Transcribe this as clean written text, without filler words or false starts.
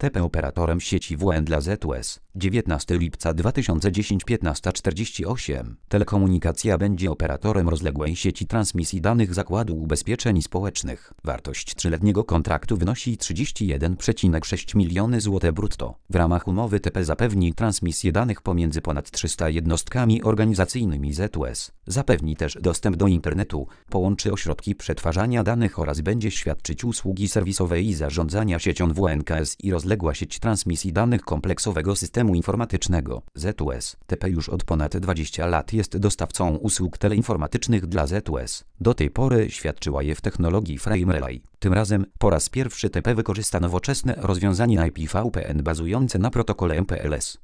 TP operatorem sieci WN dla ZUS. 19 lipca 2010 15:48. Telekomunikacja będzie operatorem rozległej sieci transmisji danych Zakładu Ubezpieczeń Społecznych. Wartość 3-letniego kontraktu wynosi 31,6 miliony zł brutto. W ramach umowy TP zapewni transmisję danych pomiędzy ponad 300 jednostkami organizacyjnymi ZUS. Zapewni też dostęp do internetu, połączy ośrodki przetwarzania danych oraz będzie świadczyć usługi serwisowe i zarządzania siecią WNKS i rozległa sieć transmisji danych kompleksowego systemu informatycznego. ZUS TP już od ponad 20 lat jest dostawcą usług teleinformatycznych dla ZUS. Do tej pory świadczyła je w technologii Frame Relay. Tym razem po raz pierwszy TP wykorzysta nowoczesne rozwiązanie IPVPN bazujące na protokole MPLS.